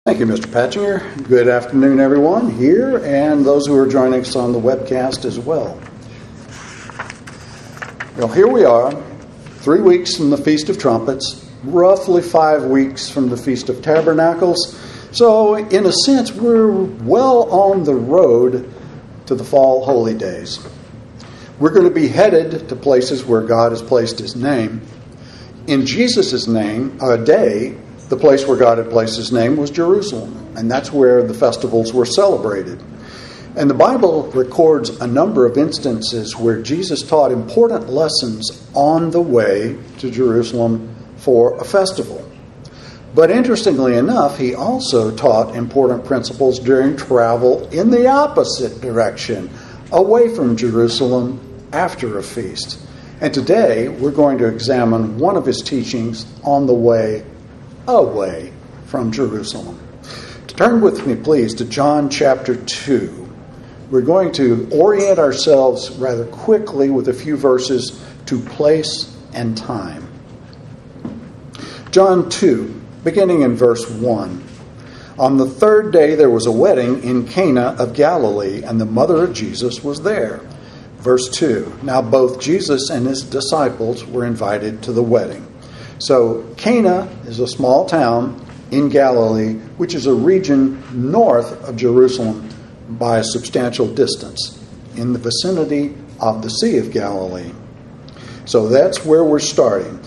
Thank you, Mr. Patchinger. Good afternoon, everyone here and those who are joining us on the webcast as well. Well, here we are, 3 weeks from the Feast of Trumpets, roughly 5 weeks from the Feast of Tabernacles. So, in a sense, we're well on the road to the fall holy days. We're going to be headed to places where God has placed His name. In Jesus' day, the place where God had placed His name was Jerusalem, and that's where the festivals were celebrated. And the Bible records a number of instances where Jesus taught important lessons on the way to Jerusalem for a festival. But interestingly enough, He also taught important principles during travel in the opposite direction, away from Jerusalem after a feast. And today, we're going to examine one of His teachings on the way away from Jerusalem. Turn with me, please, to John chapter 2. We're going to orient ourselves rather quickly with a few verses to place and time. John 2, beginning in verse 1. On the third day there was a wedding in Cana of Galilee, and the mother of Jesus was there. Verse 2. Now both Jesus and His disciples were invited to the wedding. So Cana is a small town in Galilee, which is a region north of Jerusalem by a substantial distance, in the vicinity of the Sea of Galilee. So that's where we're starting.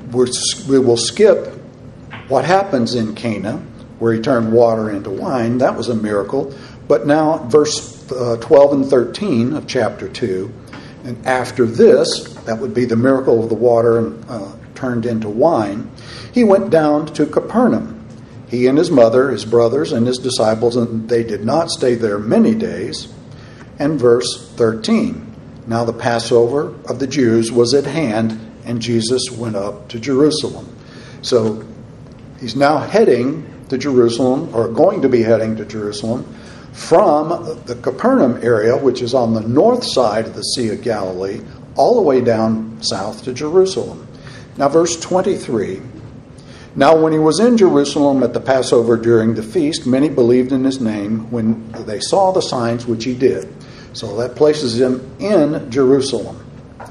We will skip what happens in Cana, where He turned water into wine. That was a miracle. But now verse 12 and 13 of chapter 2, and after this, that would be the miracle of the water turned into wine, He went down to Capernaum. He and His mother, His brothers, and His disciples, and they did not stay there many days. And verse 13, now the Passover of the Jews was at hand, and Jesus went up to Jerusalem. So He's now heading to Jerusalem, or going to be heading to Jerusalem, from the Capernaum area, which is on the north side of the Sea of Galilee, all the way down south to Jerusalem. Now, verse 23. Now, when He was in Jerusalem at the Passover during the feast, many believed in His name when they saw the signs which He did. So that places Him in Jerusalem.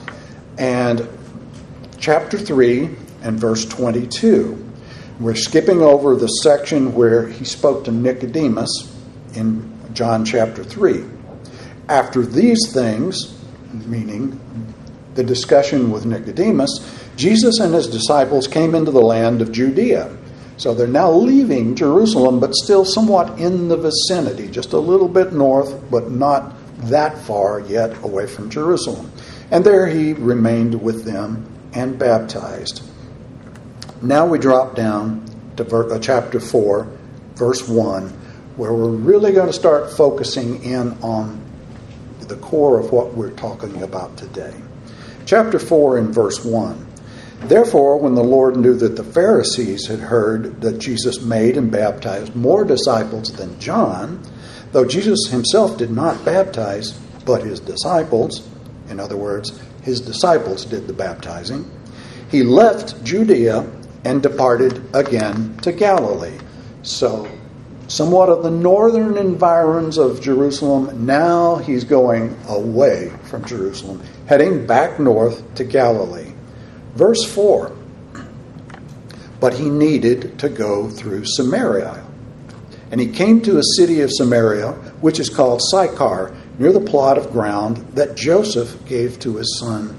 And chapter 3 and verse 22. We're skipping over the section where He spoke to Nicodemus in John chapter 3. After these things, meaning the discussion with Nicodemus, Jesus and His disciples came into the land of Judea. So they're now leaving Jerusalem, but still somewhat in the vicinity, just a little bit north, but not that far yet away from Jerusalem. And there He remained with them and baptized. Now we drop down to chapter 4, verse 1, where we're really going to start focusing in on the core of what we're talking about today. Chapter 4 and verse 1. Therefore, when the Lord knew that the Pharisees had heard that Jesus made and baptized more disciples than John, though Jesus Himself did not baptize, but His disciples, in other words, His disciples did the baptizing, He left Judea and departed again to Galilee. So, somewhat of the northern environs of Jerusalem, now He's going away from Jerusalem, heading back north to Galilee. Verse 4, but He needed to go through Samaria. And He came to a city of Samaria, which is called Sychar, near the plot of ground that Jacob gave to his son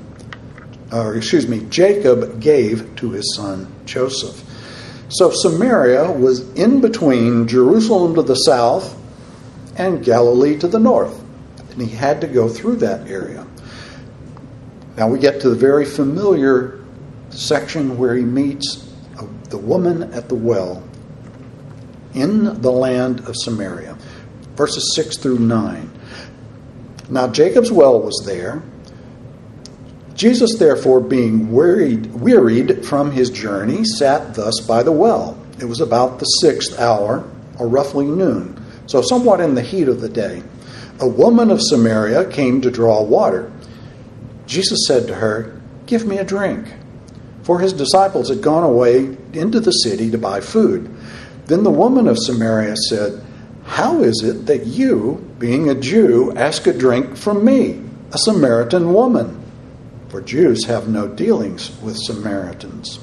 Joseph. So Samaria was in between Jerusalem to the south and Galilee to the north. And He had to go through that area. Now we get to the very familiar section where He meets the woman at the well in the land of Samaria. Verses 6 through 9. Now Jacob's well was there. Jesus, therefore, being wearied from His journey, sat thus by the well. It was about the 6th hour, or roughly noon, so somewhat in the heat of the day. A woman of Samaria came to draw water. Jesus said to her, "Give me a drink." For His disciples had gone away into the city to buy food. Then the woman of Samaria said, "How is it that you, being a Jew, ask a drink from me, a Samaritan woman?" For Jews have no dealings with Samaritans.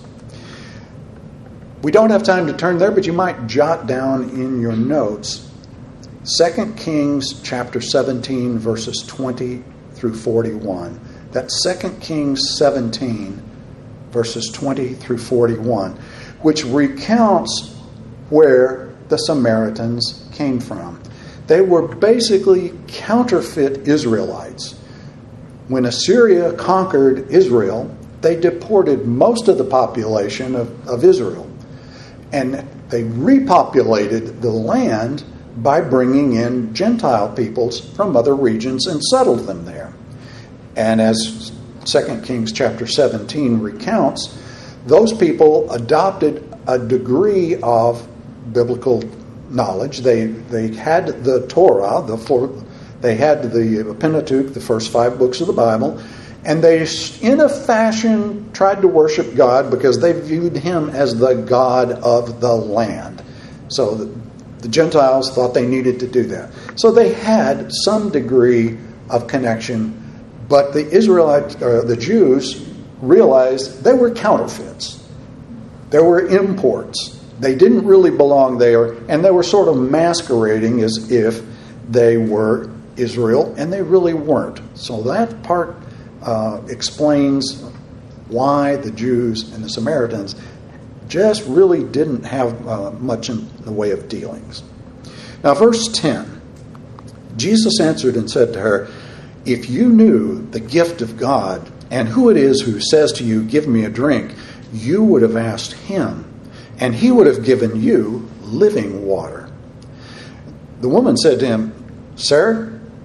We don't have time to turn there, but you might jot down in your notes 2 Kings chapter 17, verses 20 through 41. That's 2 Kings 17, verses 20 through 41, which recounts where the Samaritans came from. They were basically counterfeit Israelites. When Assyria conquered Israel, they deported most of the population of Israel. And they repopulated the land by bringing in Gentile peoples from other regions and settled them there. And as 2 Kings chapter 17 recounts, those people adopted a degree of biblical knowledge. They had the Torah, they had the Pentateuch, the first 5 books of the Bible, and they, in a fashion, tried to worship God because they viewed him as the God of the land. So the Gentiles thought they needed to do that. So they had some degree of connection, but the Jews realized they were counterfeits. They were imports. They didn't really belong there, and they were sort of masquerading as if they were Israel, and they really weren't. So that part explains why the Jews and the Samaritans just really didn't have much in the way of dealings. Now, verse 10, Jesus answered and said to her, "If you knew the gift of God and who it is who says to you, 'Give me a drink,' you would have asked him, and he would have given you living water." The woman said to him, "Sir,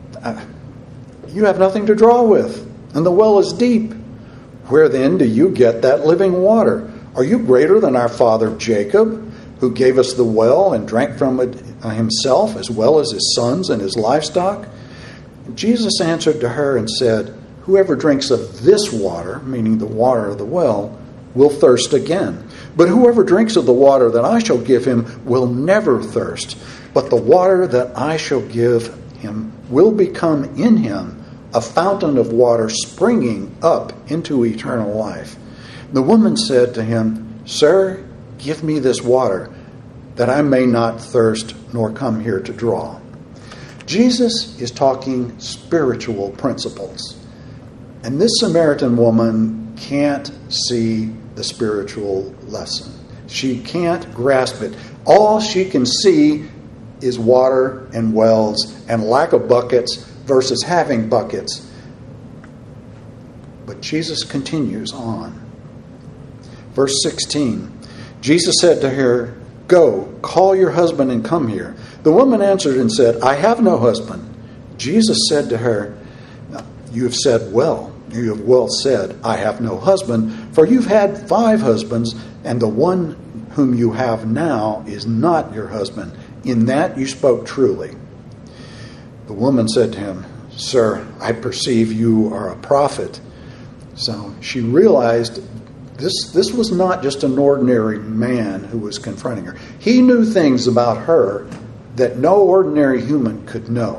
you have nothing to draw with, and the well is deep. Where then do you get that living water? Are you greater than our father Jacob, who gave us the well and drank from it himself, as well as his sons and his livestock?" And Jesus answered to her and said, "Whoever drinks of this water," meaning the water of the well, "will thirst again. But whoever drinks of the water that I shall give him will never thirst. But the water that I shall give him will become in him a fountain of water springing up into eternal life." The woman said to him, "Sir, give me this water, that I may not thirst nor come here to draw." Jesus is talking spiritual principles. And this Samaritan woman can't see the spiritual lesson. She can't grasp it. All she can see is water and wells and lack of buckets versus having buckets. But Jesus continues on. Verse 16, Jesus said to her, "Go, call your husband and come here." The woman answered and said, "I have no husband." Jesus said to her, You have well said, "I have no husband," for you've had 5 husbands, and the one whom you have now is not your husband. In that you spoke truly. The woman said to him, "Sir, I perceive you are a prophet." So she realized this was not just an ordinary man who was confronting her. He knew things about her that no ordinary human could know.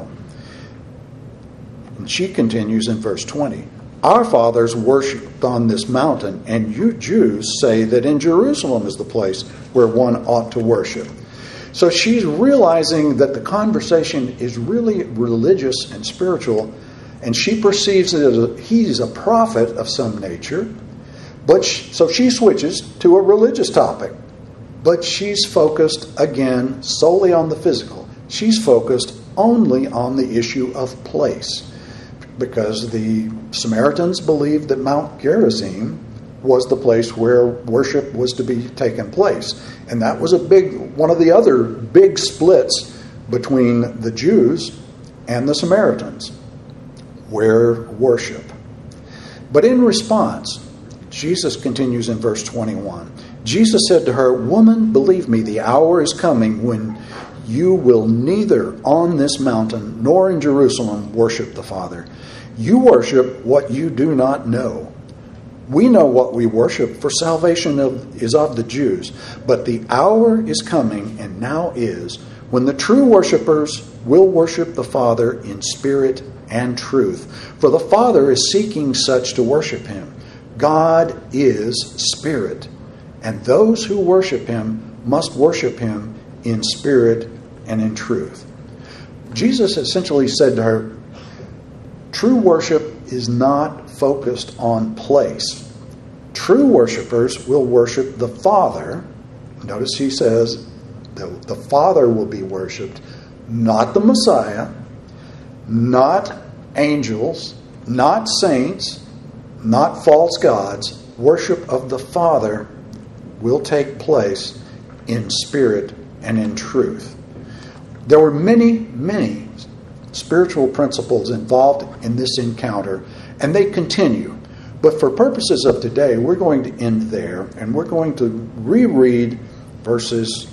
And she continues in verse 20, "Our fathers worshipped on this mountain, and you Jews say that in Jerusalem is the place where one ought to worship." So she's realizing that the conversation is really religious and spiritual, and she perceives that he's a prophet of some nature. So she switches to a religious topic, but she's focused again solely on the physical. She's focused only on the issue of place, because the Samaritans believed that Mount Gerizim was the place where worship was to be taken place. And that was one of the other big splits between the Jews and the Samaritans, where worship. But in response, Jesus continues in verse 21. Jesus said to her, "Woman, believe me, the hour is coming when you will neither on this mountain nor in Jerusalem worship the Father. You worship what you do not know. We know what we worship, for salvation is of the Jews. But the hour is coming, and now is, when the true worshipers will worship the Father in spirit and truth. For the Father is seeking such to worship him. God is spirit, and those who worship him must worship him in spirit and in truth. Jesus essentially said to her, true worship is not focused on place. True worshipers will worship the Father. Notice he says the Father will be worshipped, not the Messiah, not angels, not saints, not false gods. Worship of the Father will take place in spirit and in truth. There were many, many spiritual principles involved in this encounter, and they continue. But for purposes of today, we're going to end there, and we're going to reread verses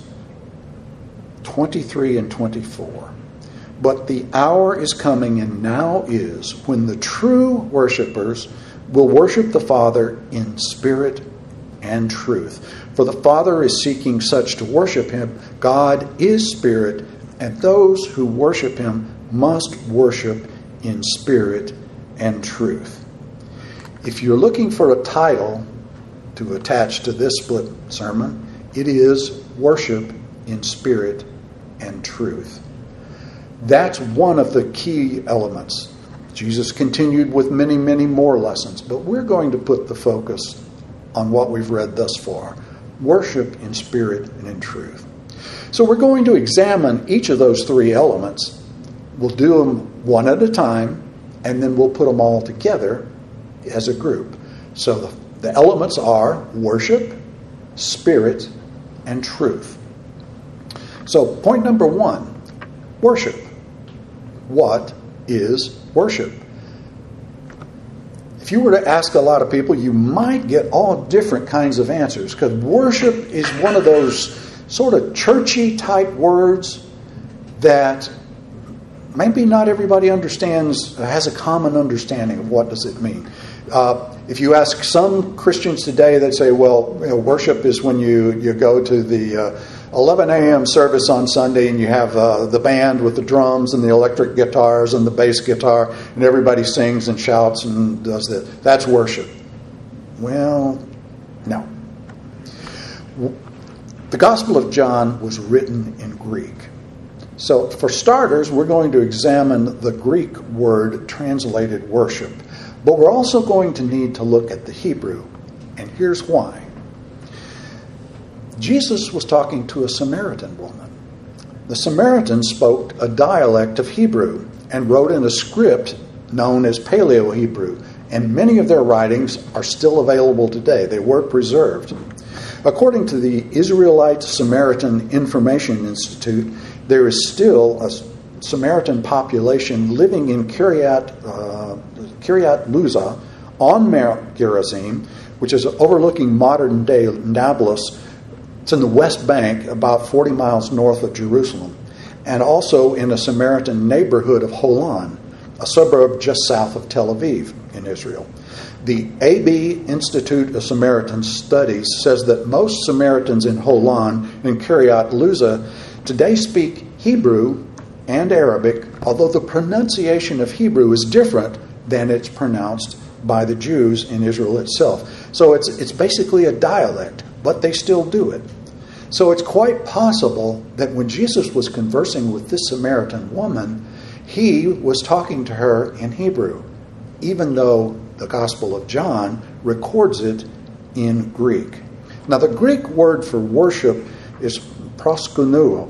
23 and 24. But the hour is coming, and now is, when the true worshipers will worship the Father in spirit and truth. For the Father is seeking such to worship him. God is spirit, and those who worship him must worship in spirit and truth. If you're looking for a title to attach to this split sermon, it is Worship in Spirit and Truth. That's one of the key elements. Jesus continued with many, many more lessons, but we're going to put the focus on what we've read thus far. Worship in spirit and in truth. So we're going to examine each of those three elements. We'll do them one at a time, and then we'll put them all together as a group. So the elements are worship, spirit, and truth. So point number one, worship. What is worship? If you were to ask a lot of people, you might get all different kinds of answers, because worship is one of those sort of churchy type words that maybe not everybody understands, has a common understanding of what does it mean. If you ask some Christians today, they'd say, well, worship is when you go to the 11 a.m. service on Sunday and you have the band with the drums and the electric guitars and the bass guitar, and everybody sings and shouts and does that. That's worship. Well, no. The Gospel of John was written in Greek. So for starters, we're going to examine the Greek word translated worship. But we're also going to need to look at the Hebrew. And here's why. Jesus was talking to a Samaritan woman. The Samaritans spoke a dialect of Hebrew and wrote in a script known as Paleo-Hebrew. And many of their writings are still available today. They were preserved. According to the Israelite Samaritan Information Institute, there is still a Samaritan population living in Kiryat Luza on Mount Gerizim, which is overlooking modern-day Nablus. It's in the West Bank, about 40 miles north of Jerusalem, and also in a Samaritan neighborhood of Holon, a suburb just south of Tel Aviv in Israel. The AB Institute of Samaritan Studies says that most Samaritans in Holon and Kiryat Luza today speak Hebrew and Arabic, although the pronunciation of Hebrew is different than it's pronounced by the Jews in Israel itself. So it's basically a dialect, but they still do it. So it's quite possible that when Jesus was conversing with this Samaritan woman, he was talking to her in Hebrew, even though the Gospel of John records it in Greek. Now, the Greek word for worship is proskuneo,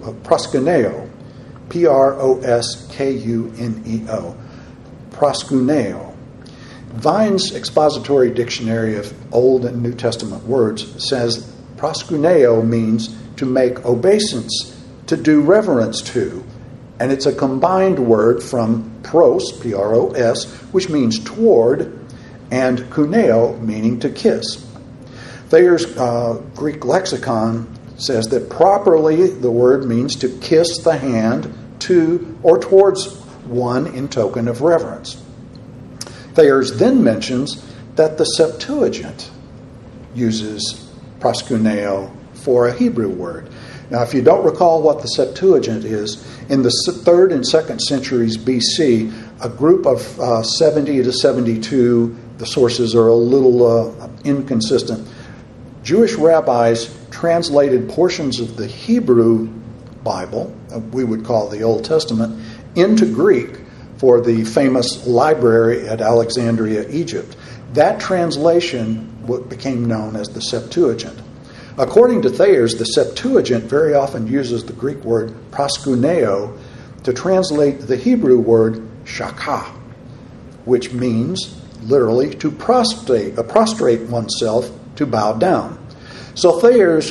Proskuneo, proskuneo. Vine's Expository Dictionary of Old and New Testament Words says proskuneo means to make obeisance, to do reverence to, and it's a combined word from pros, P-R-O-S, which means toward, and kuneo, meaning to kiss. Thayer's Greek lexicon says that properly the word means to kiss the hand to or towards one in token of reverence. Thayer's then mentions that the Septuagint uses proskuneo for a Hebrew word. Now, if you don't recall what the Septuagint is, in the 3rd and 2nd centuries BC, a group of 70 to 72, the sources are a little inconsistent, Jewish rabbis translated portions of the Hebrew Bible, we would call the Old Testament, into Greek for the famous library at Alexandria, Egypt. That translation became known as the Septuagint. According to Thayers, the Septuagint very often uses the Greek word proskuneo to translate the Hebrew word shakah, which means literally to prostrate oneself, to bow down. So Thayer's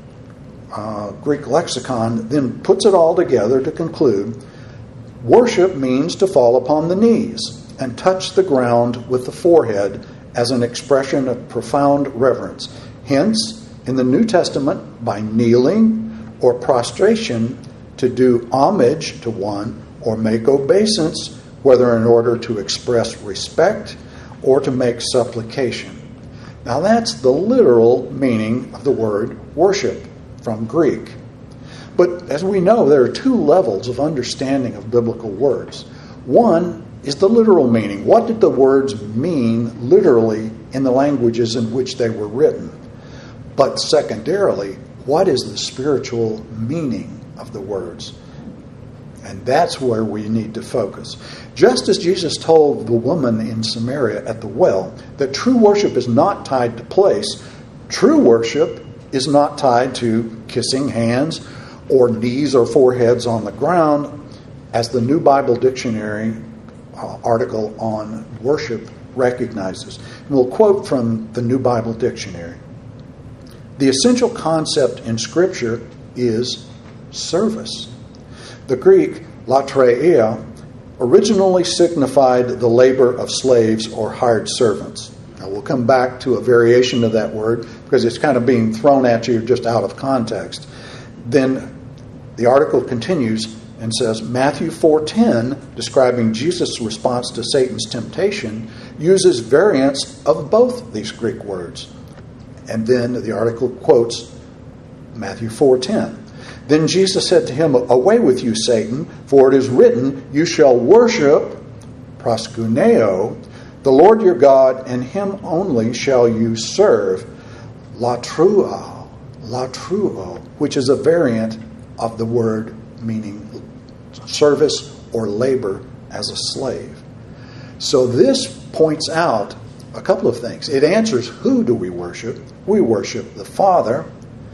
Greek lexicon then puts it all together to conclude, worship means to fall upon the knees and touch the ground with the forehead as an expression of profound reverence. Hence, in the New Testament, by kneeling or prostration to do homage to one or make obeisance, whether in order to express respect or to make supplication. Now that's the literal meaning of the word worship from Greek. But as we know, there are two levels of understanding of biblical words. One is the literal meaning. What did the words mean literally in the languages in which they were written? But secondarily, what is the spiritual meaning of the words? And that's where we need to focus. Just as Jesus told the woman in Samaria at the well that true worship is not tied to place, true worship is not tied to kissing hands or knees or foreheads on the ground, as the New Bible Dictionary article on worship recognizes. And we'll quote from the New Bible Dictionary. The essential concept in Scripture is service. The Greek latreia originally signified the labor of slaves or hired servants. Now we'll come back to a variation of that word because it's kind of being thrown at you just out of context. Then the article continues and says, Matthew 4:10, describing Jesus' response to Satan's temptation, uses variants of both these Greek words. And then the article quotes Matthew 4:10. Then Jesus said to him, away with you, Satan, for it is written, you shall worship, proskuneo, the Lord your God, and him only shall you serve, latruo, which is a variant of the word meaning service or labor as a slave. So this points out a couple of things. It answers, who do we worship? We worship the Father.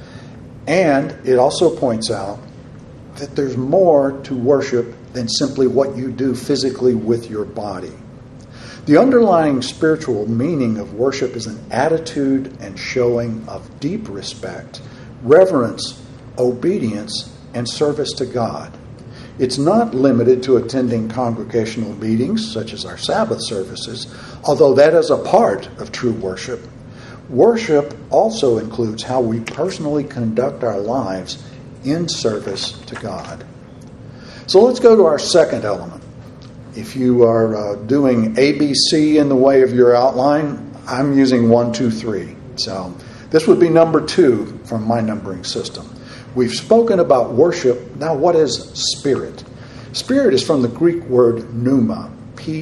And it also points out that there's more to worship than simply what you do physically with your body. The underlying spiritual meaning of worship is an attitude and showing of deep respect, reverence, obedience, and service to God. It's not limited to attending congregational meetings, such as our Sabbath services, although that is a part of true worship. Worship also includes how we personally conduct our lives in service to God. So let's go to our second element. If you are doing ABC in the way of your outline, I'm using 1, 2, 3. So this would be number 2 from my numbering system. We've spoken about worship. Now, what is spirit? Spirit is from the Greek word pneuma,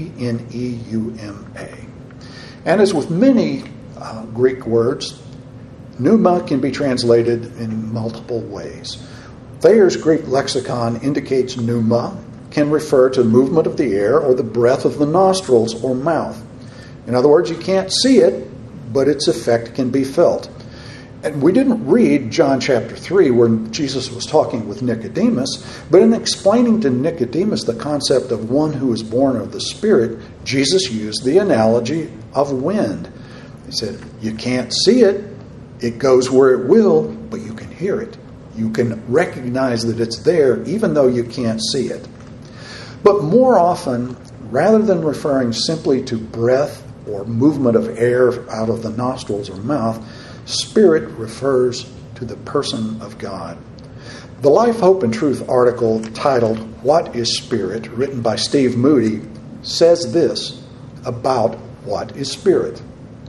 P-N-E-U-M-A. And as with many Greek words, pneuma can be translated in multiple ways. Thayer's Greek lexicon indicates pneuma can refer to movement of the air or the breath of the nostrils or mouth. In other words, you can't see it, but its effect can be felt. And we didn't read John chapter 3 where Jesus was talking with Nicodemus, but in explaining to Nicodemus the concept of one who is born of the Spirit, Jesus used the analogy of wind. He said, you can't see it, it goes where it will, but you can hear it. You can recognize that it's there even though you can't see it. But more often, rather than referring simply to breath or movement of air out of the nostrils or mouth, Spirit refers to the person of God. The Life, Hope, and Truth article titled, What is Spirit?, written by Steve Moody, says this about what is spirit.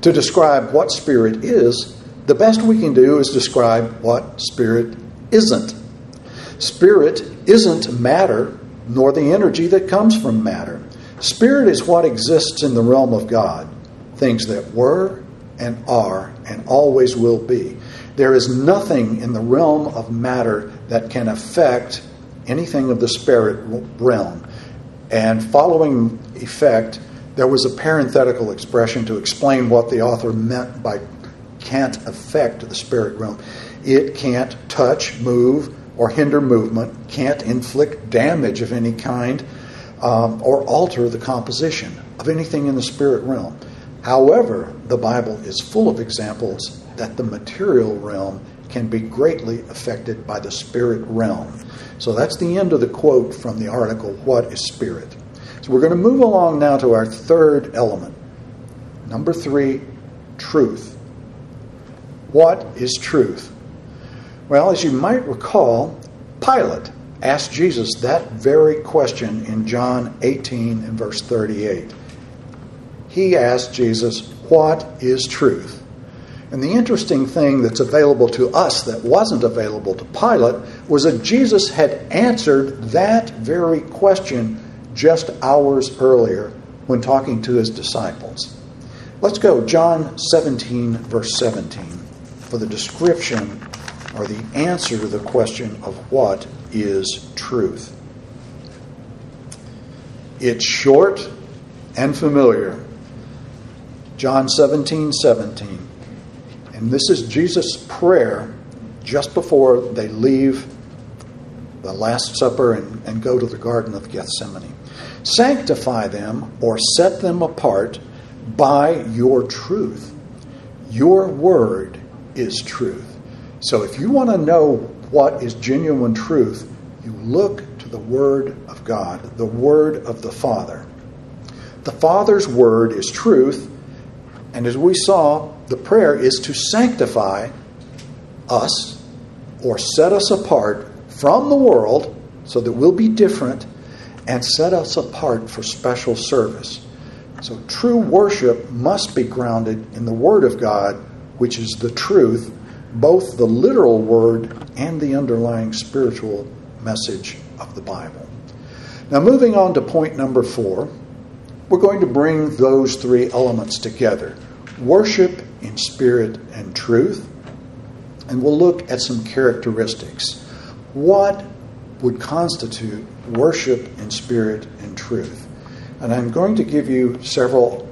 To describe what spirit is, the best we can do is describe what spirit isn't. Spirit isn't matter, nor the energy that comes from matter. Spirit is what exists in the realm of God, things that were and are and always will be. There is nothing in the realm of matter that can affect anything of the spirit realm. And following effect, there was a parenthetical expression to explain what the author meant by can't affect the spirit realm. It can't touch, move, or hinder movement, can't inflict damage of any kind, or alter the composition of anything in the spirit realm. However, the Bible is full of examples that the material realm can be greatly affected by the spirit realm. So that's the end of the quote from the article, What is Spirit? So we're going to move along now to our third element. Number 3, truth. What is truth? Well, as you might recall, Pilate asked Jesus that very question in John 18 and verse 38. He asked Jesus, what is truth? And the interesting thing that's available to us that wasn't available to Pilate was that Jesus had answered that very question just hours earlier when talking to his disciples. Let's go John 17, verse 17, for the description or the answer to the question of what is truth. It's short and familiar. John 17, 17. And this is Jesus' prayer just before they leave the Last Supper and go to the Garden of Gethsemane. Sanctify them or set them apart by your truth. Your word is truth. So if you want to know what is genuine truth, you look to the Word of God, the Word of the Father. The Father's Word is truth, and as we saw, the prayer is to sanctify us or set us apart from the world so that we'll be different and set us apart for special service. So true worship must be grounded in the Word of God, which is the truth, both the literal word and the underlying spiritual message of the Bible. Now, moving on to point number 4, we're going to bring those 3 elements together. Worship in spirit and truth. And we'll look at some characteristics. What would constitute worship in spirit and truth? And I'm going to give you several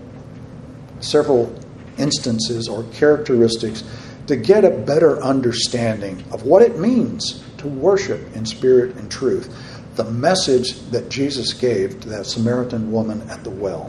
instances or characteristics to get a better understanding of what it means to worship in spirit and truth. The message that Jesus gave to that Samaritan woman at the well.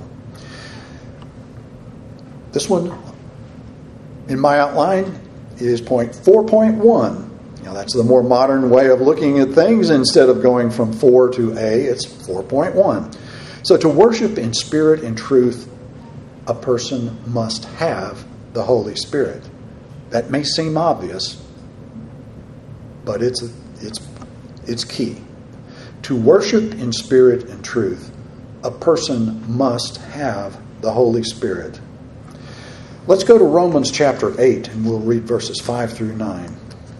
This one, in my outline, is point 4.1. That's the more modern way of looking at things. Instead of going from 4 to A, it's 4.1. So to worship in spirit and truth, a person must have the Holy Spirit. That may seem obvious, but it's key. To worship in spirit and truth, a person must have the Holy Spirit. Let's go to Romans chapter 8, and we'll read verses 5 through 9.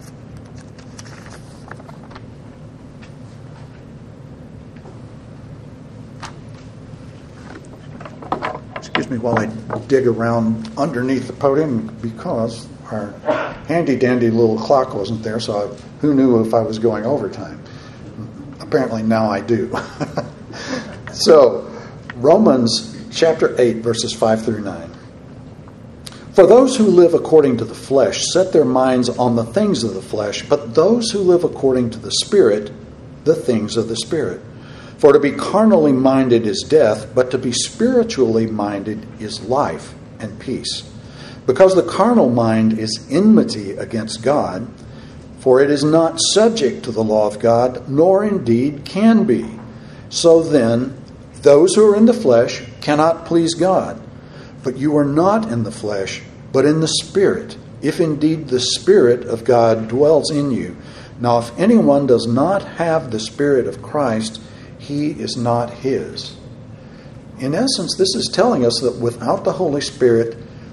Excuse me while I dig around underneath the podium because our handy-dandy little clock wasn't there, so who knew if I was going overtime? Apparently now I do. So, Romans chapter 8, verses 5 through 9. For those who live according to the flesh set their minds on the things of the flesh, but those who live according to the Spirit, the things of the Spirit. For to be carnally minded is death, but to be spiritually minded is life and peace. Because the carnal mind is enmity against God, for it is not subject to the law of God, nor indeed can be. So then, those who are in the flesh cannot please God. But you are not in the flesh, but in the Spirit, if indeed the Spirit of God dwells in you. Now, if anyone does not have the Spirit of Christ, he is not his. In essence, this is telling us that without the Holy Spirit,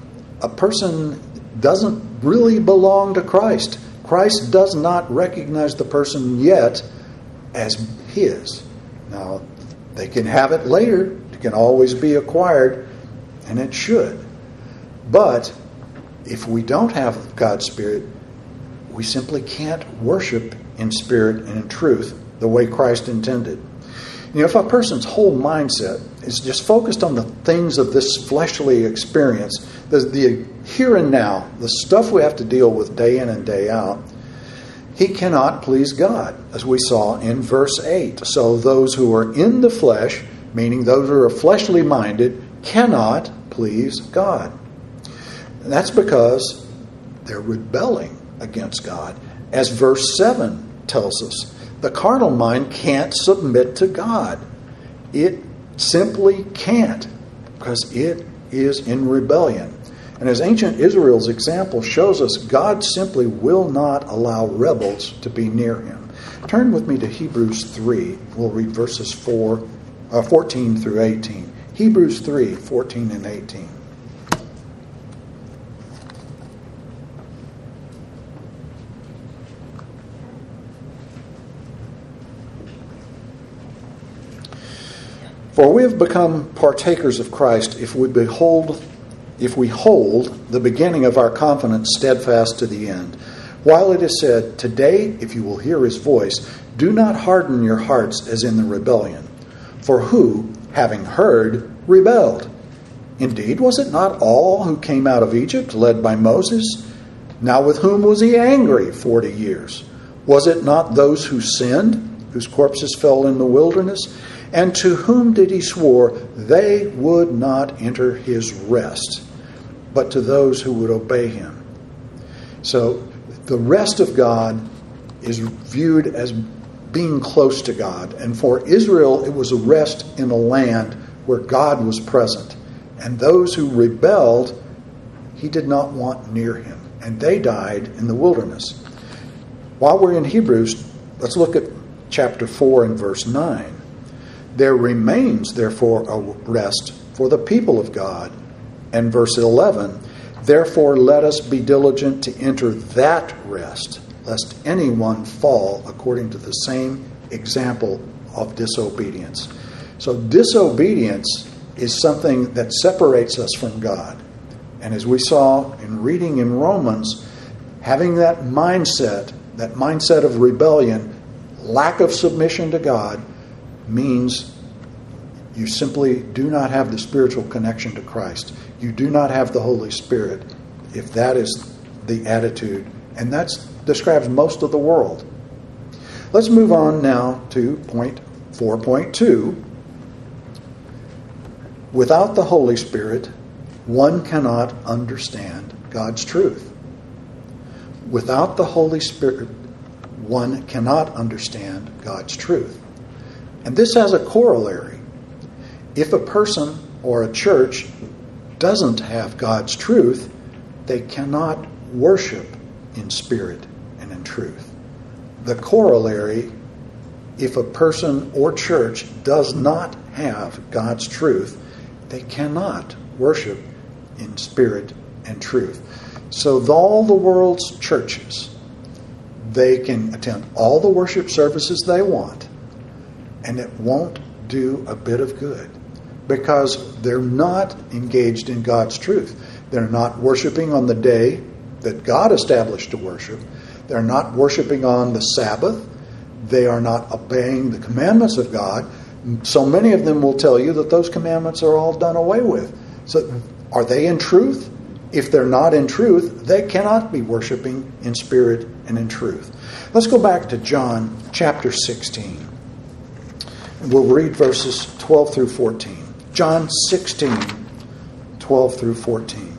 a person doesn't really belong to Christ. Christ does not recognize the person yet as his. Now, they can have it later. It can always be acquired, and it should. But if we don't have God's Spirit, we simply can't worship in spirit and in truth the way Christ intended. If a person's whole mindset is just focused on the things of this fleshly experience, the here and now, the stuff we have to deal with day in and day out, he cannot please God, as we saw in verse 8. So those who are in the flesh, meaning those who are fleshly minded, cannot please God. And that's because they're rebelling against God. As verse 7 tells us, the carnal mind can't submit to God. It simply can't, because it is in rebellion. And as ancient Israel's example shows us, God simply will not allow rebels to be near him. Turn with me to Hebrews 3. We'll read verses 14 through 18. Hebrews 3, 14 and 18. For we have become partakers of Christ if we hold the beginning of our confidence steadfast to the end. While it is said, today, if you will hear his voice, do not harden your hearts as in the rebellion. For who, having heard, rebelled? Indeed, was it not all who came out of Egypt, led by Moses? Now with whom was he angry 40 years? Was it not those who sinned, whose corpses fell in the wilderness? And to whom did he swear they would not enter his rest, but to those who would obey him? So the rest of God is viewed as being close to God. And for Israel, it was a rest in a land where God was present. And those who rebelled, he did not want near him. And they died in the wilderness. While we're in Hebrews, let's look at chapter 4 and verse 9. There remains, therefore, a rest for the people of God. And verse 11, therefore let us be diligent to enter that rest, lest anyone fall according to the same example of disobedience. So disobedience is something that separates us from God. And as we saw in reading in Romans, having that mindset of rebellion, lack of submission to God, means you simply do not have the spiritual connection to Christ. You do not have the Holy Spirit, if that is the attitude. And that describes most of the world. Let's move on now to point 4.2. Without the Holy Spirit, one cannot understand God's truth. Without the Holy Spirit, one cannot understand God's truth. And this has a corollary. If a person or a church doesn't have God's truth, they cannot worship in spirit and in truth. The corollary, if a person or church does not have God's truth, they cannot worship in spirit and truth. So all the world's churches, they can attend all the worship services they want, and it won't do a bit of good because they're not engaged in God's truth. They're not worshiping on the day that God established to worship. They're not worshiping on the Sabbath. They are not obeying the commandments of God. So many of them will tell you that those commandments are all done away with. So are they in truth? If they're not in truth, they cannot be worshiping in spirit and in truth. Let's go back to John chapter 16. We'll read verses 12 through 14. John 16, 12 through 14.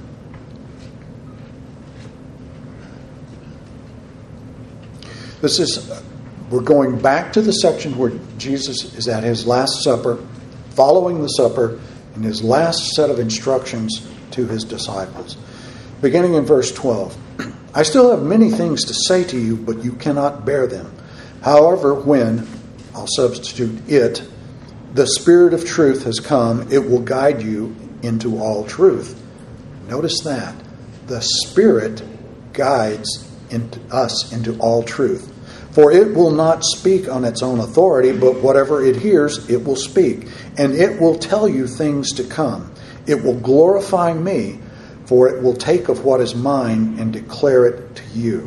We're going back to the section where Jesus is at his Last Supper, following the supper, and his last set of instructions to his disciples. Beginning in verse 12. I still have many things to say to you, but you cannot bear them. However, when, I'll substitute it, the Spirit of truth has come, it will guide you into all truth. Notice that. the Spirit guides us into all truth. For it will not speak on its own authority, but whatever it hears, it will speak. And it will tell you things to come. It will glorify me, for it will take of what is mine and declare it to you.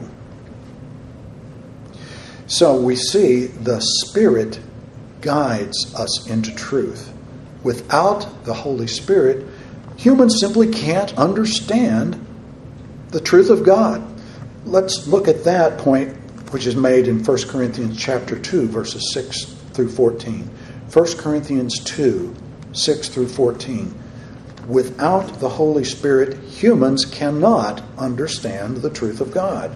So we see the Spirit guides us into truth. Without the Holy Spirit, humans simply can't understand the truth of God. Let's look at that point, which is made in 1 Corinthians chapter 2, verses 6 through 14. 1 Corinthians 2, 6 through 14. Without the Holy Spirit, humans cannot understand the truth of God.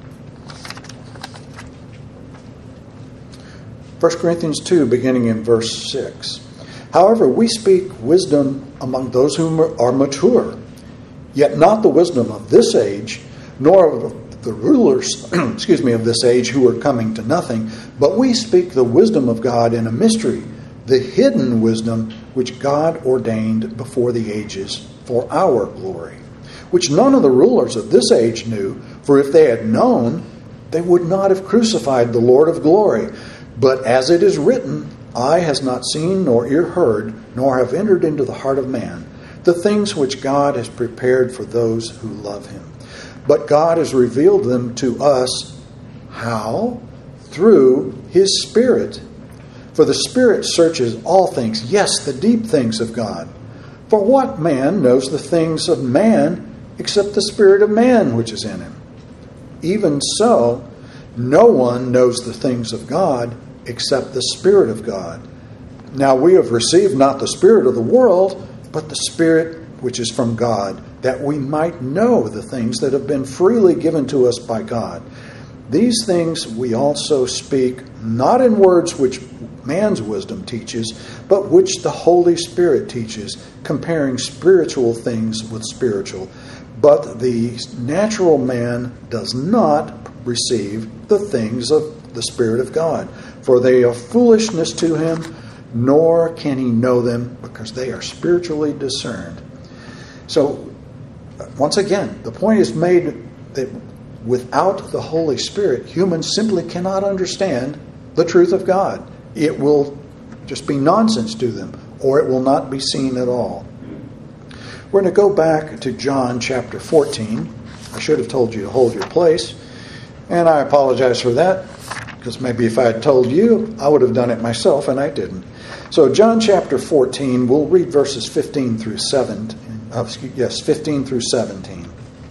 1 Corinthians 2, beginning in verse 6. However, we speak wisdom among those who are mature, yet not the wisdom of this age, nor of the rulers, of this age who are coming to nothing, but we speak the wisdom of God in a mystery, the hidden wisdom which God ordained before the ages for our glory, which none of the rulers of this age knew, for if they had known, they would not have crucified the Lord of glory. But as it is written, eye has not seen, nor ear heard, nor have entered into the heart of man, the things which God has prepared for those who love him. But God has revealed them to us, how? Through his Spirit. For the Spirit searches all things, yes, the deep things of God. For what man knows the things of man except the Spirit of man which is in him? Even so, no one knows the things of God except the Spirit of God. Now we have received not the spirit of the world, but the Spirit which is from God, that we might know the things that have been freely given to us by God. These things we also speak, not in words which man's wisdom teaches, but which the Holy Spirit teaches, comparing spiritual things with spiritual. But the natural man does not receive the things of the Spirit of God, for they are foolishness to him, nor can he know them, because they are spiritually discerned. So, once again, the point is made that without the Holy Spirit, humans simply cannot understand the truth of God. It will just be nonsense to them, or it will not be seen at all. We're going to go back to John chapter 14. I should have told you to hold your place, and I apologize for that, because maybe if I had told you, I would have done it myself, and I didn't. So John chapter 14, we'll read verses 15 through 17. 15 through 17.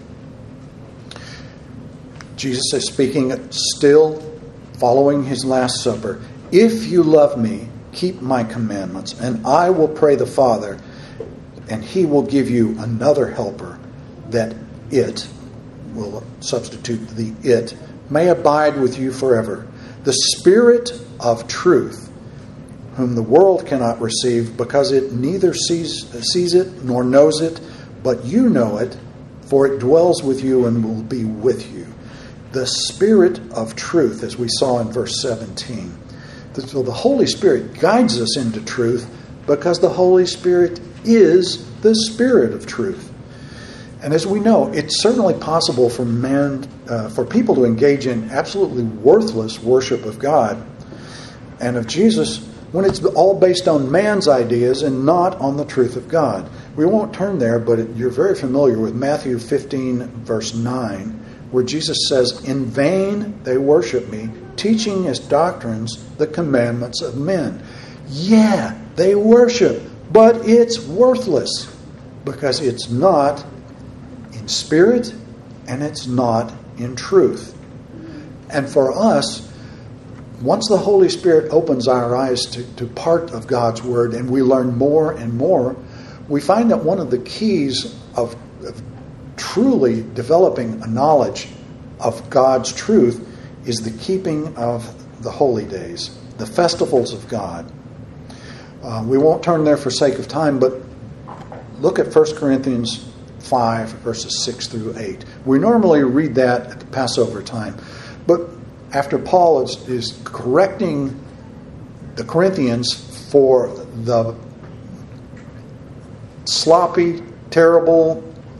Jesus is speaking, still following his Last Supper. If you love me, keep my commandments, and I will pray the Father, and he will give you another helper, that it, will substitute the it, may abide with you forever. The Spirit of truth, whom the world cannot receive, because it neither sees it nor knows it, but you know it, for it dwells with you and will be with you. The Spirit of truth, as we saw in verse 17. So the Holy Spirit guides us into truth, because the Holy Spirit is the Spirit of truth. And as we know, it's certainly possible for people to engage in absolutely worthless worship of God and of Jesus when it's all based on man's ideas and not on the truth of God. We won't turn there, but you're very familiar with Matthew 15, verse 9, where Jesus says, "In vain they worship me, teaching as doctrines the commandments of men." Yeah, they worship, but it's worthless, because it's not in spirit and it's not in truth. And for us, once the Holy Spirit opens our eyes to part of God's Word and we learn more and more, we find that one of the keys of truly developing a knowledge of God's truth is the keeping of the holy days, the festivals of God. We won't turn there for sake of time, but look at 1 Corinthians 5, verses 6 through 8. We normally read that at the Passover time, but after Paul is correcting the Corinthians for the sloppy, terrible,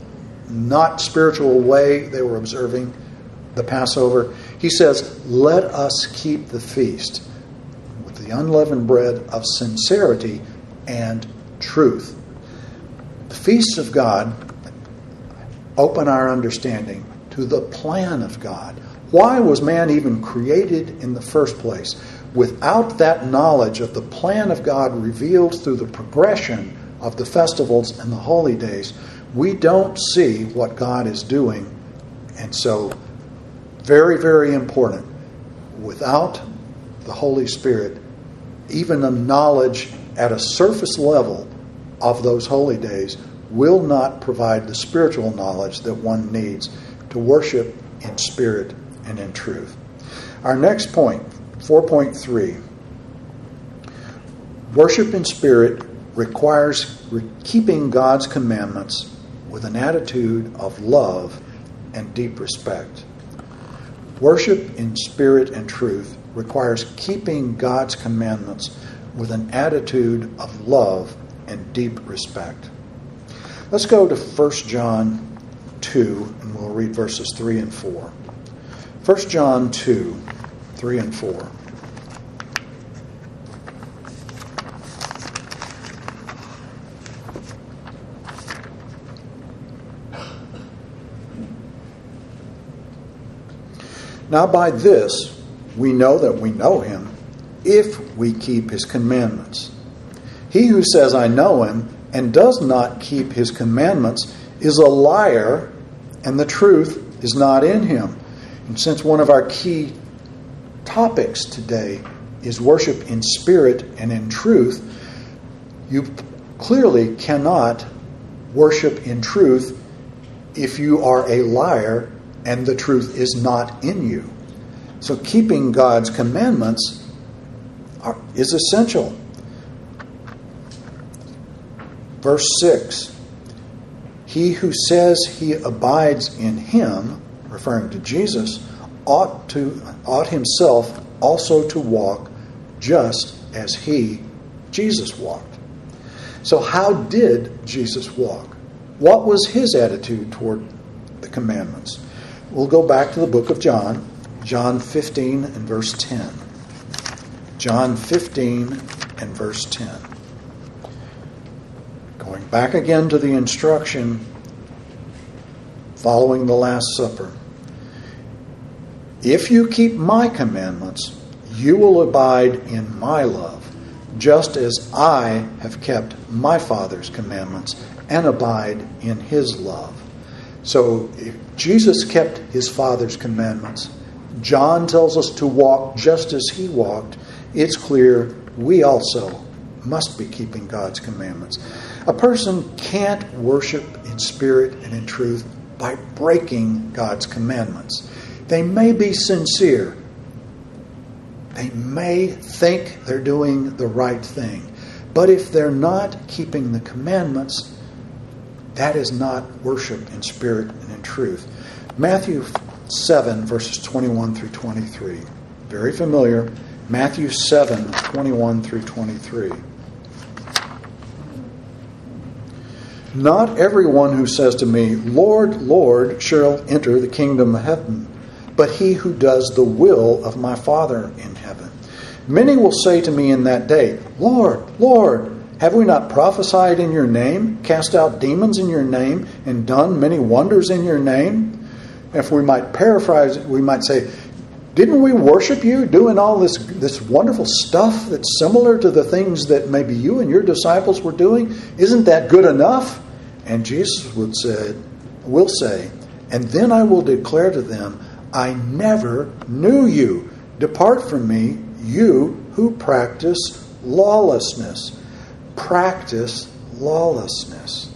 not spiritual way they were observing the Passover. He says, let us keep the feast with the unleavened bread of sincerity and truth. The feasts of God open our understanding to the plan of God. Why was man even created in the first place? Without that knowledge of the plan of God revealed through the progression of the festivals and the holy days, we don't see what God is doing. And so, very, very important. Without the Holy Spirit, even a knowledge at a surface level of those holy days will not provide the spiritual knowledge that one needs to worship in spirit and in truth. Our next point, 4.3. Worship in spirit requires keeping God's commandments with an attitude of love and deep respect. Worship in spirit and truth requires keeping God's commandments with an attitude of love and deep respect. Let's go to 1 John 2, and we'll read verses 3 and 4. 1 John 2, 3 and 4. Now by this we know that we know him, if we keep his commandments. He who says, I know him, and does not keep his commandments is a liar, and the truth is not in him. And since one of our key topics today is worship in spirit and in truth, you clearly cannot worship in truth if you are a liar and the truth is not in you. So keeping God's commandments is essential. Verse 6, he who says he abides in him, referring to Jesus, ought himself also to walk just as he, Jesus, walked. So how did Jesus walk? What was his attitude toward the commandments? We'll go back to the book of John, John 15 and verse 10. John 15 and verse 10. Going back again to the instruction following the Last Supper. If you keep my commandments, you will abide in my love, just as I have kept my Father's commandments and abide in his love. So if Jesus kept his Father's commandments, John tells us to walk just as he walked. It's clear we also must be keeping God's commandments. A person can't worship in spirit and in truth by breaking God's commandments. They may be sincere. They may think they're doing the right thing. But if they're not keeping the commandments, that is not worship in spirit and in truth. Matthew 7, verses 21 through 23. Very familiar. Matthew 7, 21 through 23. Not everyone who says to me, Lord, Lord, shall enter the kingdom of heaven, but he who does the will of my Father in heaven. Many will say to me in that day, Lord, Lord, have we not prophesied in your name, cast out demons in your name, and done many wonders in your name? If we might paraphrase it, we might say, didn't we worship you doing all this wonderful stuff that's similar to the things that maybe you and your disciples were doing? Isn't that good enough? And Jesus will say, and then I will declare to them, I never knew you. Depart from me, you who practice lawlessness. Practice lawlessness.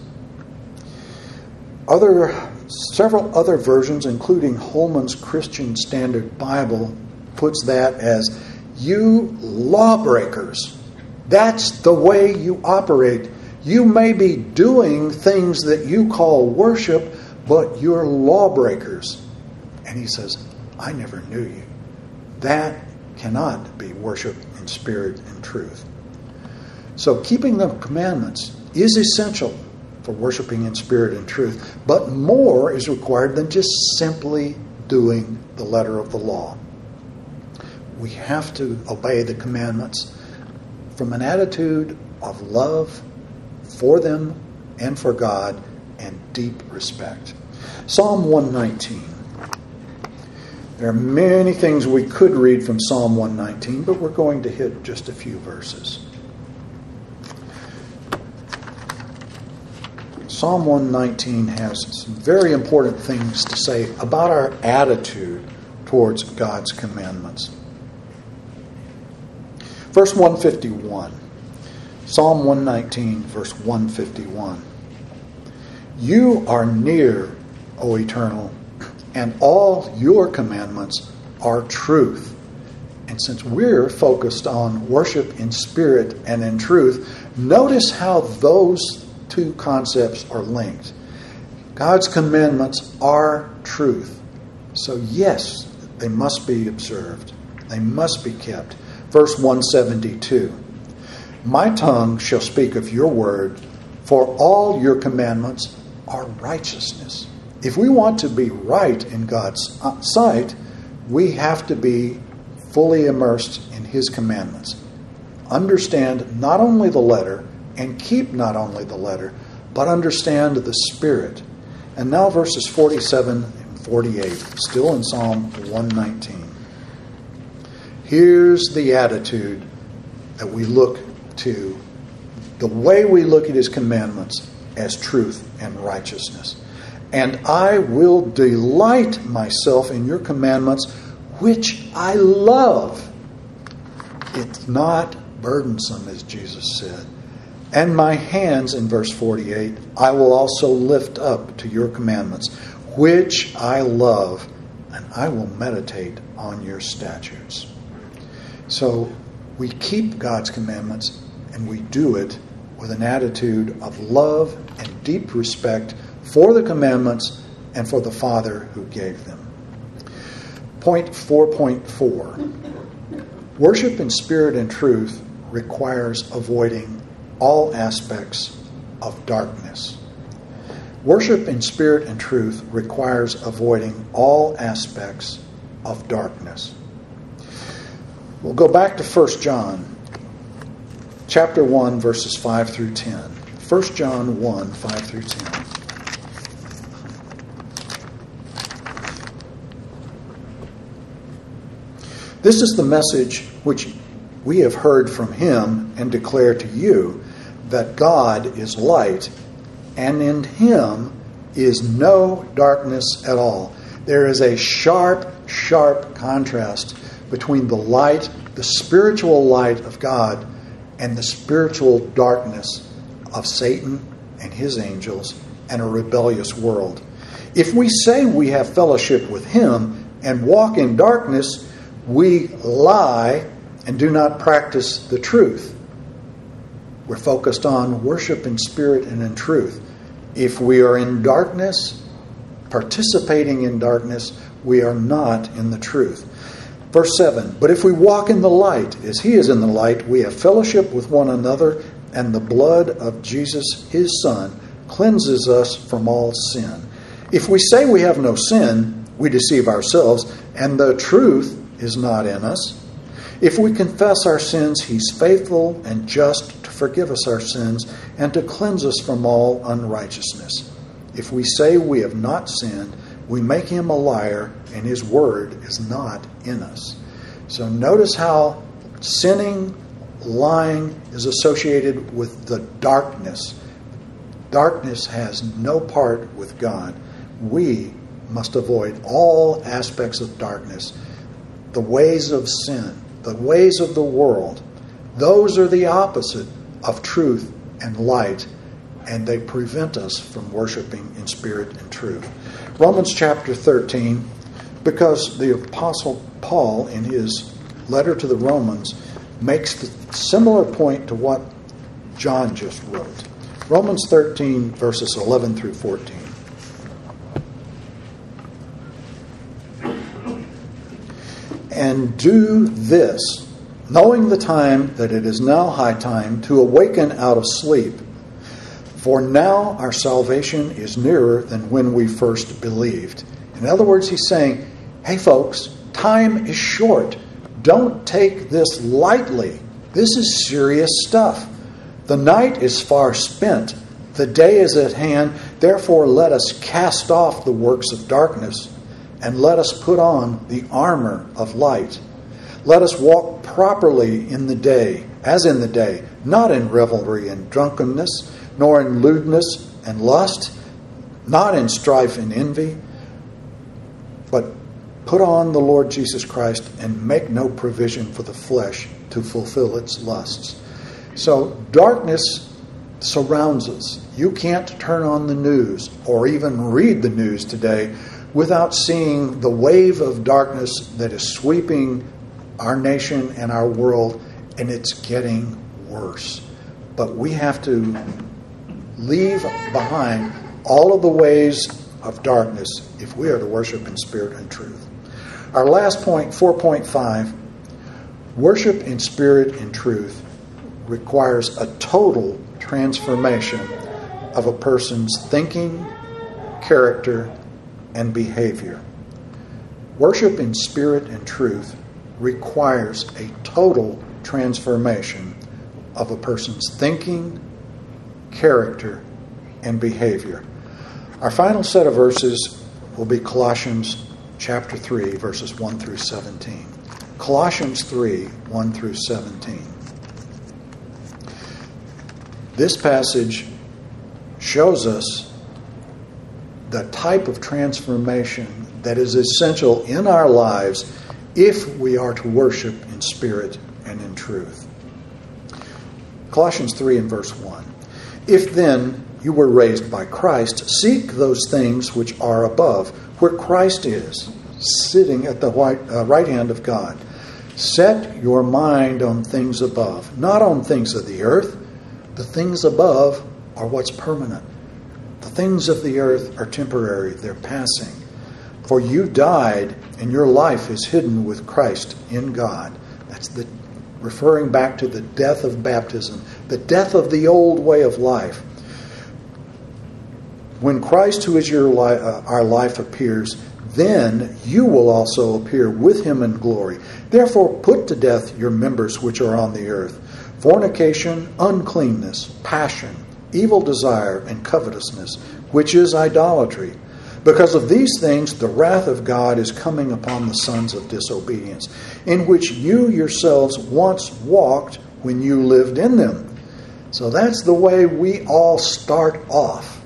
Several other versions, including Holman's Christian Standard Bible, puts that as, you lawbreakers. That's the way you operate. You may be doing things that you call worship, but you're lawbreakers. And he says, I never knew you. That cannot be worship in spirit and truth. So keeping the commandments is essential. for worshiping in spirit and truth. But more is required than just simply doing the letter of the law. We have to obey the commandments from an attitude of love for them and for God and deep respect. Psalm 119. There are many things we could read from Psalm 119, but we're going to hit just a few verses. Psalm 119 has some very important things to say about our attitude towards God's commandments. Verse 151. Psalm 119, verse 151. You are near, O Eternal, and all your commandments are truth. And since we're focused on worship in spirit and in truth, notice how those two concepts are linked. God's commandments are truth. So yes, they must be observed. They must be kept. Verse 172. My tongue shall speak of your word, for all your commandments are righteousness. If we want to be right in God's sight, we have to be fully immersed in His commandments. Understand not only the letter, and keep not only the letter, but understand the spirit. And now verses 47 and 48, still in Psalm 119. Here's the attitude that we look to, the way we look at His commandments as truth and righteousness. And I will delight myself in your commandments, which I love. It's not burdensome, as Jesus said. And my hands, in verse 48, I will also lift up to your commandments, which I love, and I will meditate on your statutes. So we keep God's commandments, and we do it with an attitude of love and deep respect for the commandments and for the Father who gave them. Point 4.4. Worship in spirit and truth requires avoiding all aspects of darkness. Worship in spirit and truth requires avoiding all aspects of darkness. We'll go back to 1 John, chapter 1, verses 5 through 10. 1 John 1, 5 through 10. This is the message which we have heard from Him and declare to you, that God is light, and in Him is no darkness at all. There is a sharp, sharp contrast between the light, the spiritual light of God, and the spiritual darkness of Satan and his angels and a rebellious world. If we say we have fellowship with Him and walk in darkness, we lie and do not practice the truth. We're focused on worship in spirit and in truth. If we are in darkness, participating in darkness, we are not in the truth. Verse 7, but if we walk in the light, as He is in the light, we have fellowship with one another, and the blood of Jesus, His Son, cleanses us from all sin. If we say we have no sin, we deceive ourselves, and the truth is not in us. If we confess our sins, He's faithful and just to forgive us our sins and to cleanse us from all unrighteousness. If we say we have not sinned, we make Him a liar, and His word is not in us. So notice how sinning, lying is associated with the darkness. Darkness has no part with God. We must avoid all aspects of darkness, the ways of sin, the ways of the world. Those are the opposite of truth and light, and they prevent us from worshiping in spirit and truth. Romans chapter 13, because the Apostle Paul in his letter to the Romans makes the similar point to what John just wrote. Romans 13, verses 11 through 14. And do this, knowing the time that it is now high time to awaken out of sleep. For now our salvation is nearer than when we first believed. In other words, he's saying, hey folks, time is short. Don't take this lightly. This is serious stuff. The night is far spent. The day is at hand. Therefore, let us cast off the works of darkness and let us put on the armor of light. Let us walk properly in the day, as in the day, not in revelry and drunkenness, nor in lewdness and lust, not in strife and envy, but put on the Lord Jesus Christ and make no provision for the flesh to fulfill its lusts. So darkness surrounds us. You can't turn on the news or even read the news today without seeing the wave of darkness that is sweeping our nation and our world, and it's getting worse. But we have to leave behind all of the ways of darkness if we are to worship in spirit and truth. Our last point, 4.5, worship in spirit and truth requires a total transformation of a person's thinking, character, and behavior. Worship in spirit and truth requires a total transformation of a person's thinking, character, and behavior. Our final set of verses will be Colossians chapter 3, verses 1 through 17. Colossians 3, 1 through 17. This passage shows us the type of transformation that is essential in our lives if we are to worship in spirit and in truth. Colossians 3 and verse 1. If then you were raised by Christ, seek those things which are above, where Christ is, sitting at the right hand of God. Set your mind on things above, not on things of the earth. The things above are what's permanent. The things of the earth are temporary, they're passing. For you died, and your life is hidden with Christ in God. That's referring back to the death of baptism, the death of the old way of life. When Christ, who is our life, appears, then you will also appear with him in glory. Therefore put to death your members which are on the earth: fornication, uncleanness, passion, evil desire, and covetousness, which is idolatry. Because of these things, the wrath of God is coming upon the sons of disobedience, in which you yourselves once walked when you lived in them. So that's the way we all start off.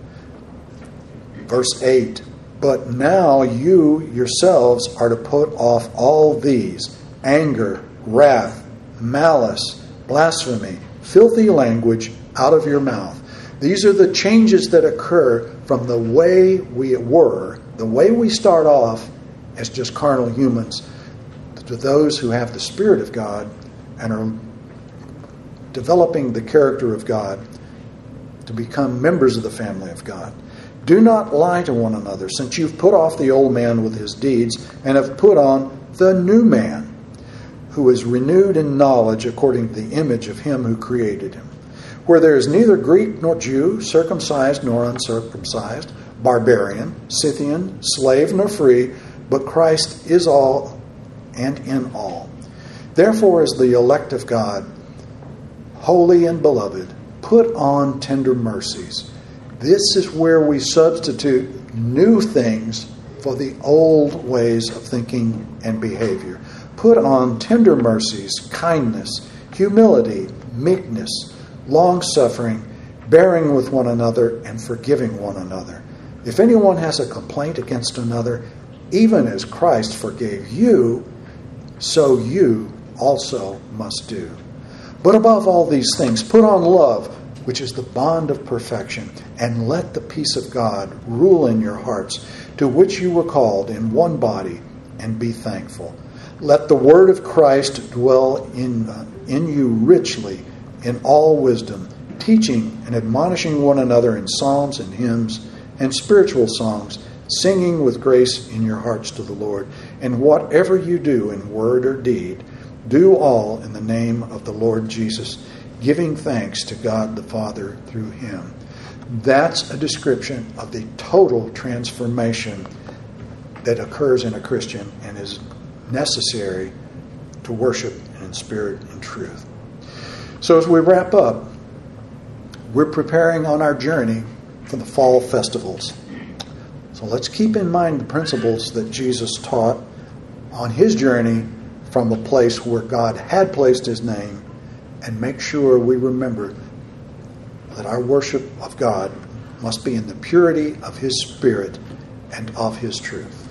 Verse 8, but now you yourselves are to put off all these: anger, wrath, malice, blasphemy, filthy language out of your mouth. These are the changes that occur from the way we were, the way we start off as just carnal humans, to those who have the Spirit of God and are developing the character of God to become members of the family of God. Do not lie to one another, since you've put off the old man with his deeds and have put on the new man, who is renewed in knowledge according to the image of him who created him. Where there is neither Greek nor Jew, circumcised nor uncircumcised, barbarian, Scythian, slave nor free, but Christ is all and in all. Therefore, as the elect of God, holy and beloved, put on tender mercies. This is where we substitute new things for the old ways of thinking and behavior. Put on tender mercies, kindness, humility, meekness, long-suffering, bearing with one another, and forgiving one another. If anyone has a complaint against another, even as Christ forgave you, so you also must do. But above all these things, put on love, which is the bond of perfection, and let the peace of God rule in your hearts, to which you were called in one body, and be thankful. Let the word of Christ dwell in you richly, in all wisdom, teaching and admonishing one another in psalms and hymns and spiritual songs, singing with grace in your hearts to the Lord. And whatever you do in word or deed, do all in the name of the Lord Jesus, giving thanks to God the Father through him. That's a description of the total transformation that occurs in a Christian and is necessary to worship in spirit and truth. So as we wrap up, we're preparing on our journey for the fall festivals. So let's keep in mind the principles that Jesus taught on his journey from a place where God had placed his name, and make sure we remember that our worship of God must be in the purity of his Spirit and of his truth.